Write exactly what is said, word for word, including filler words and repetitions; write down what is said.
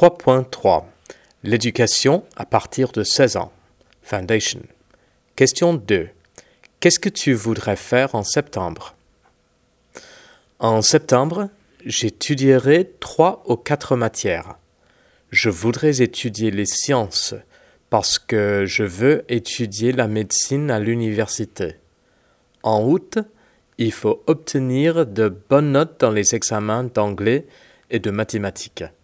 trois point trois. L'éducation à partir de seize ans. Foundation. Question deux. Qu'est-ce que tu voudrais faire en septembre? En septembre, j'étudierai trois ou quatre matières. Je voudrais étudier les sciences parce que je veux étudier la médecine à l'université. En août, il faut obtenir de bonnes notes dans les examens d'anglais et de mathématiques.